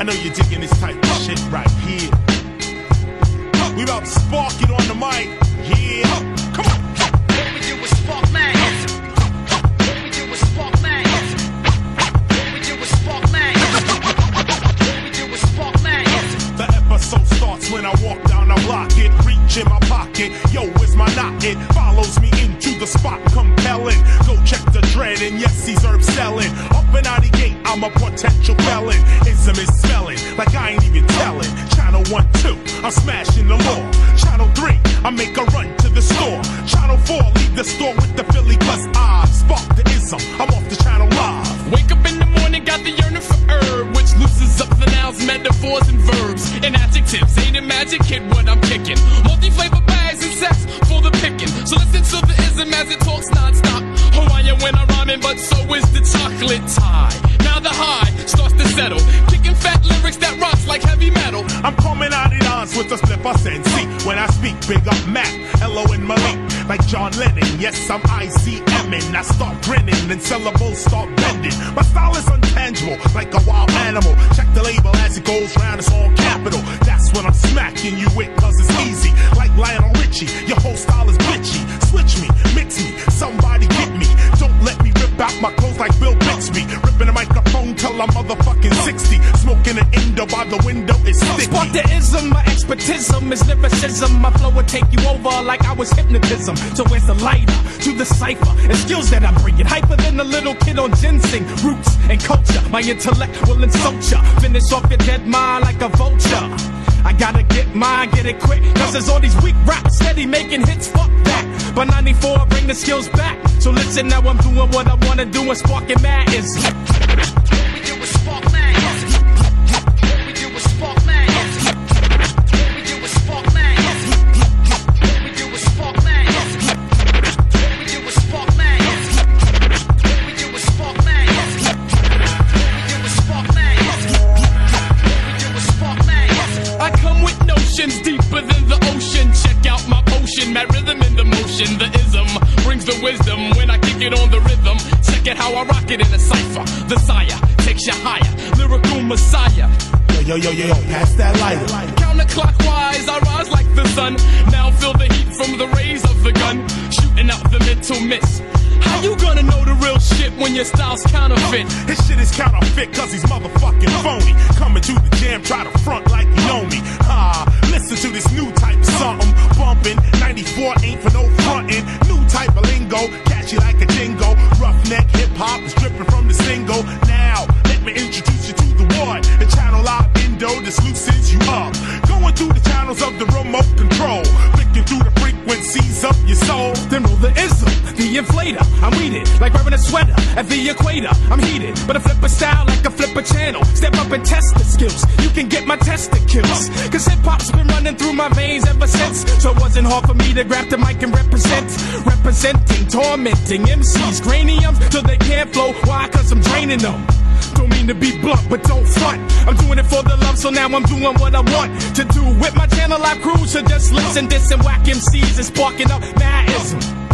I know you're digging this type of shit right here. We about to spark it on the mic. Yeah. Come on. What we do is spark mags. What we do is spark mags. What we do is spark mags. What we do is spark mags. The episode starts when I walk down the block. It reach in my pocket. Yo, where's my knot? It follows me into the spot, compelling. Go check the dread, and yes, he's herb selling. Up and out the gate, I'm a potential felon. Ism is smelling like I ain't even telling. Channel 1, 2, I'm smashing the law. Channel 3, I make a run to the store. Channel 4, leave the store with the Philly, cause I spark the ism. I'm off the channel live. Wake up in the morning, got the yearning for herb, which loosens up the nouns, metaphors, and verbs, and adjectives. Ain't it magic, kid, what I'm kicking? Multi-flavor bags and sets for the picking. So listen to the ism as it talks non-stop. Hawaiian when I'm rhyming, but so is the chocolate tie. Now the high starts to settle, kicking fat lyrics that rocks like heavy metal. I'm coming out of dance with a slip I send. See, when I speak, big up Mac, Elo and Malik. Like John Lennon, yes, I'm ICMing. I start grinning and syllables start bending. My style is untangible, like a wild animal. Check the label as it goes round, it's all capital. That's when I'm smacking you with, cause it's easy. Like Lionel Richie, your whole style is bitchy. Switch me, mix me, somebody get me. Don't let me rip out my clothes like Bill Bixby. Ripping the microphone till I'm motherfucking 60. Smoking an Indo by the window is sticky. Spark the ism, my expertism is lyricism. My flow will take you over like I was hypnotism. So where's the lighter to the cipher and skills that I bring it? Hyper than a little kid on ginseng. Roots and culture, my intellect will insult ya. Finish off your dead mind like a vulture. I gotta get mine, get it quick, cause there's all these weak raps steady making hits, fuck that. By 94, I bring the skills back. So listen, now I'm doing what I wanna do and sparking mad is. What we do is spark mags. What we do is spark mags. What we do is spark mags. What we do is spark mags. What we do is spark mags. What we do is spark mags. What we do is spark mags. What we do is spark mags. I come with notions deeper than the ocean. Check out my potion, mad rhythm in the motion. The ism brings the wisdom when I kick it on the rhythm. Check it how I rock it in a cipher. The sire takes you higher, lyrical messiah. Yo, pass that lighter. Counterclockwise, I rise like the sun. Now feel the heat from the rays of the gun, shooting out the mental mist. How you gonna know the real shit when your style's counterfeit? His shit is counterfeit cause he's motherfucking phony. Coming to the jam, try to front like you know me. Listen to this new type of something. Bumping, 94 ain't for no frontin'. New type of lingo, catchy like a jingo. Roughneck hip-hop is dripping from the single. Now, let me introduce you to the one. The channel live Indo, this loosens you up. Going through the channels of the remote control. Flicking through the frequencies of your soul. Then roll the ism, the inflator. I'm weeded, like wearing a sweater at the equator. I'm heated, but I flip a style like a flipper channel. Step up and test the skills. You can get my testicles. Cause hip-hop's been running through my veins ever since. So it wasn't hard for me to grab the mic and represent. Representing, tormenting MCs, craniums till they can't flow. Why? Cause I'm draining them. Don't mean to be blunt, but don't front. I'm doing it for the love, so now I'm doing what I want to do with my channel live crew. So just listen, this and whack MCs and sparking up madism.